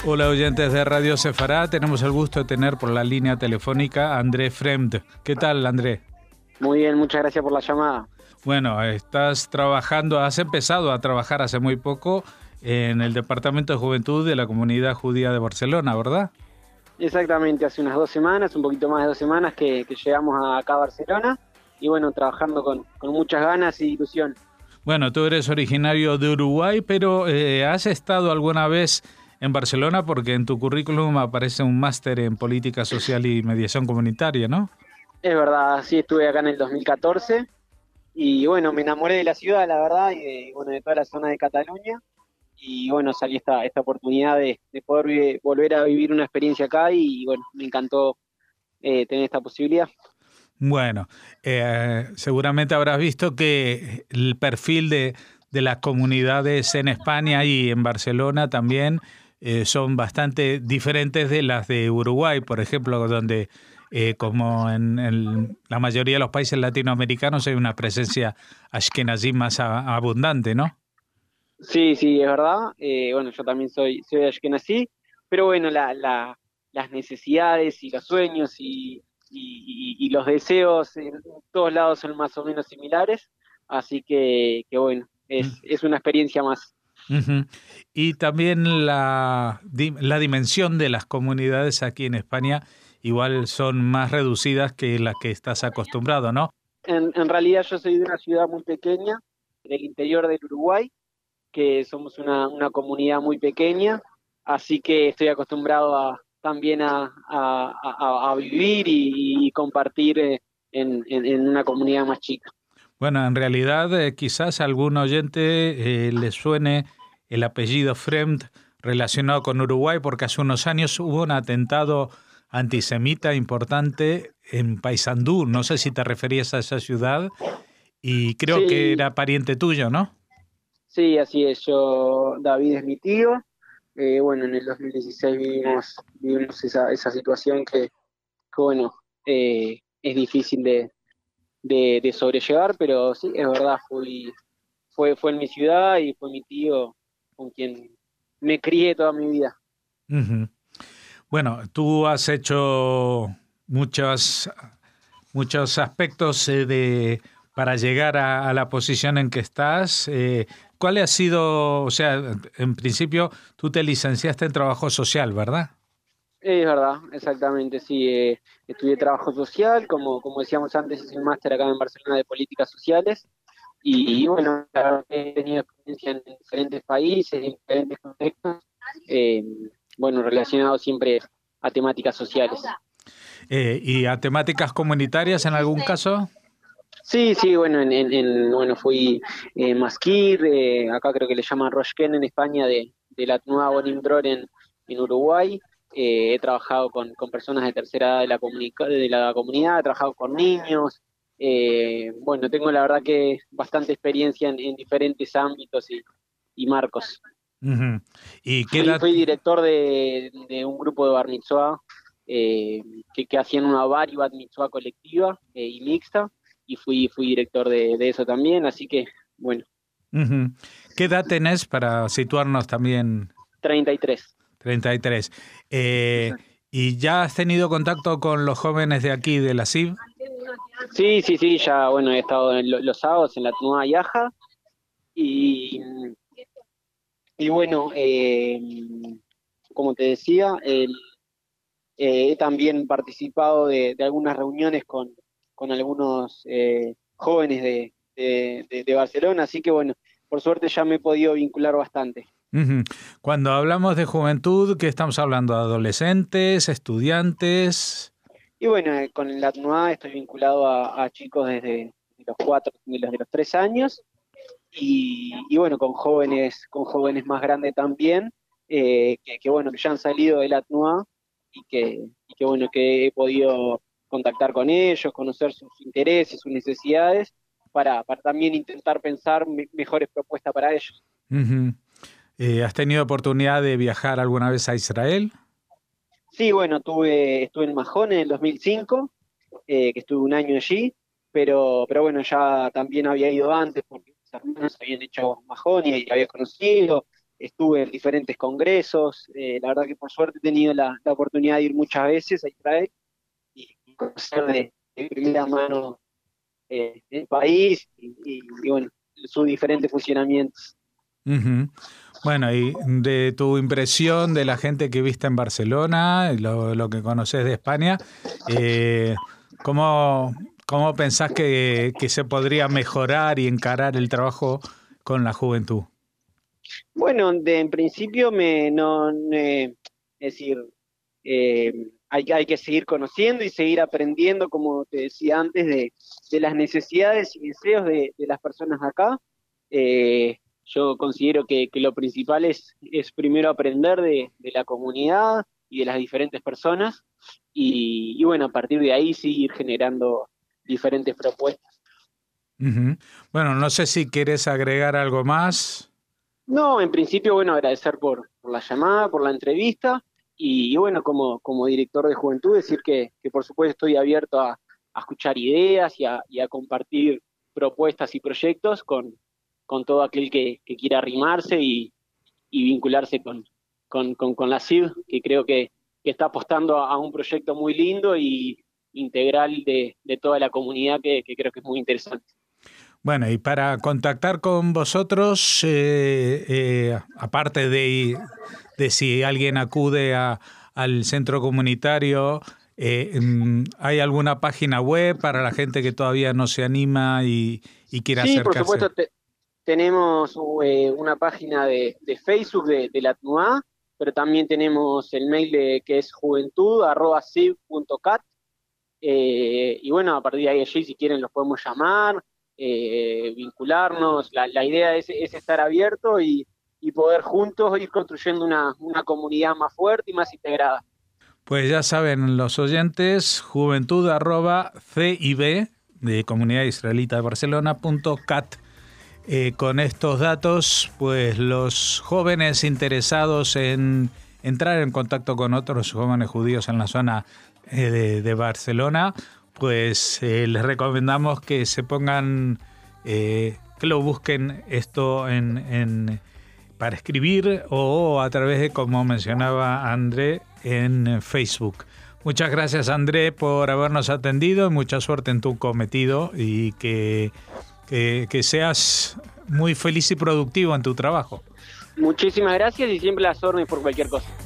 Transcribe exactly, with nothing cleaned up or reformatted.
Hola oyentes de Radio Sefará, tenemos el gusto de tener por la línea telefónica a André Fremd. ¿Qué tal, André? Muy bien, muchas gracias por la llamada. Bueno, estás trabajando, has empezado a trabajar hace muy poco en el Departamento de Juventud de la Comunidad Judía de Barcelona, ¿verdad? Exactamente, hace unas dos semanas, un poquito más de dos semanas que, que llegamos acá a Barcelona y bueno, trabajando con, con muchas ganas y ilusión. Bueno, tú eres originario de Uruguay, pero eh, ¿has estado alguna vez en Barcelona? Porque en tu currículum aparece un máster en Política Social y Mediación Comunitaria, ¿no? Es verdad, sí, estuve acá en el dos mil catorce y bueno, me enamoré de la ciudad, la verdad, y de, bueno, de toda la zona de Cataluña. Y bueno, salió esta, esta oportunidad de, de poder vi- volver a vivir una experiencia acá y bueno, me encantó eh, tener esta posibilidad. Bueno, eh, seguramente habrás visto que el perfil de, de las comunidades en España y en Barcelona también eh, son bastante diferentes de las de Uruguay, por ejemplo, donde, eh, como en, en la mayoría de los países latinoamericanos, hay una presencia ashkenazí más a- abundante, ¿no? Sí, sí, es verdad. Eh, bueno, yo también soy, soy de Ashkenazí, pero bueno, la, la, las necesidades y los sueños y, y, y- y los deseos en todos lados son más o menos similares, así que, que bueno, es, es una experiencia más. Ujú. Y también la, di- la dimensión de las comunidades aquí en España igual son más reducidas que las que estás acostumbrado, ¿no? En, en realidad yo soy de una ciudad muy pequeña, del interior del Uruguay, que somos una, una comunidad muy pequeña, así que estoy acostumbrado a, también a, a, a- a vivir y, y compartir eh, en, en- en una comunidad más chica. Bueno, en realidad eh, quizás a algún oyente eh, le suene el apellido Fremd relacionado con Uruguay porque hace unos años hubo un atentado antisemita importante en Paysandú. No sé si te referías a esa ciudad y creo que Sí, era pariente tuyo, ¿no? sí, así es. Yo, David es mi tío. Eh, bueno, en el dos mil dieciséis vivimos, vivimos esa, esa situación que, que, bueno, eh, es difícil de, de, de sobrellevar, pero sí, es verdad, fui, fue, fue en mi ciudad y fue mi tío con quien me crié toda mi vida. Ujú. Bueno, tú has hecho muchos, muchos aspectos eh, de, para llegar a, a la posición en que estás. Eh, ¿cuál ha sido, o sea, en principio tú te licenciaste en trabajo social, ¿verdad? Es verdad, exactamente, sí. Eh, estudié trabajo social, como, como decíamos antes, hice un máster acá en Barcelona de políticas sociales y, bueno, la verdad que he tenido experiencia en diferentes países, en diferentes contextos, eh, bueno, relacionado siempre a temáticas sociales. Eh, ¿y a temáticas comunitarias en algún caso? Sí, sí, bueno, en, en- en- bueno fui eh, masquir, eh, acá creo que le llaman Roshken en España, de, de la nueva Bonim Dror en, en Uruguay. Eh, he trabajado con, con personas de tercera edad de la, comunica- de la comunidad, he trabajado con niños. Eh, bueno, tengo la verdad que bastante experiencia en, en diferentes ámbitos y, y marcos. Ujú. ¿Y qué Fui, edad? fui director de, de un grupo de bar mitzvah eh, que, que hacían una bar y bat mitzvah colectiva eh, y mixta, y fui, fui director de, de eso también, así que, bueno, Ujú. ¿Qué edad tenés para situarnos también? treinta y tres. treinta y tres. Eh, Exacto. ¿y ya has tenido contacto con los jóvenes de aquí, de la C I B? Sí, sí, sí, ya, bueno, he estado en lo- los sábados en la Tnuá Yaja, y, y bueno, eh, como te decía, el- eh, he también participado de, de algunas reuniones con, con algunos eh, jóvenes de, de, de- de Barcelona, así que bueno, por suerte ya me he podido vincular bastante. Ujú. Cuando hablamos de juventud, ¿qué estamos hablando? ¿Adolescentes, estudiantes? Y bueno, eh, con la Tnuá estoy vinculado a, a chicos desde los cuatro, de los, de los tres años, y, y bueno, con jóvenes, con jóvenes más grandes también, eh, que, que bueno, que ya han salido de la Tnuá y que, y que bueno, que he podido contactar con ellos, conocer sus intereses, sus necesidades, para, para también intentar pensar me- mejores propuestas para ellos. Ujú. Eh, ¿has tenido oportunidad de viajar alguna vez a Israel? Sí, bueno, tuve, estuve en Mahón en el dos mil cinco, eh, que estuve un año allí, pero, pero bueno, ya también había ido antes porque mis hermanos habían hecho Mahón y había conocido. estuve en diferentes congresos, eh, la verdad que por suerte he tenido la, la oportunidad de ir muchas veces a Israel y conocer de, de primera mano eh, el país y, y, y bueno, sus diferentes funcionamientos. Uh-huh. Bueno, y de tu impresión de la gente que viste en Barcelona, lo, lo que conoces de España, eh, ¿cómo, cómo pensás que, que se podría mejorar y encarar el trabajo con la juventud? Bueno, de, en principio me no, me- es decir, eh, hay, hay que seguir conociendo y seguir aprendiendo, como te decía antes, de, de las necesidades y deseos de, de las personas de acá. Eh, yo considero que, que lo principal es, es primero aprender de, de la comunidad y de las diferentes personas y, y bueno, a partir de ahí sí ir generando diferentes propuestas. Uh-huh. Bueno, no sé si querés agregar algo más. No, en principio, bueno, agradecer por, por la llamada, por la entrevista y, y bueno, como, como director de juventud, decir que, que por supuesto estoy abierto a, a escuchar ideas y a, y a compartir propuestas y proyectos con, con todo aquel que, que quiera arrimarse y, y vincularse con, con, con, con la C I D, que creo que, que está apostando a, a un proyecto muy lindo y integral de, de toda la comunidad que, que creo que es muy interesante. Bueno, y para contactar con vosotros, eh, eh, aparte de, de si alguien acude a, al centro comunitario, eh, ¿hay alguna página web para la gente que todavía no se anima y, y quiere Sí, por acercarse? supuesto, te, tenemos eh, una página de, de Facebook de, de la T N U A, pero también tenemos el mail de, que es juventud arroba civ punto cat. Eh, y bueno, a partir de ahí, allí, si quieren, los podemos llamar, eh, vincularnos. La, la idea es, es estar abierto y, y poder juntos ir construyendo una, una comunidad más fuerte y más integrada. Pues ya saben los oyentes, juventud arroba cib de Comunidad Israelita de Barcelona punto cat. Eh, con estos datos, pues los jóvenes interesados en entrar en contacto con otros jóvenes judíos en la zona eh, de, de Barcelona, pues eh, les recomendamos que se pongan, eh, que lo busquen esto en, en, para escribir o a través de, como mencionaba André, en Facebook. Muchas gracias, André, por habernos atendido y mucha suerte en tu cometido y que Que, que seas muy feliz y productivo en tu trabajo. Muchísimas gracias y siempre las órdenes por cualquier cosa.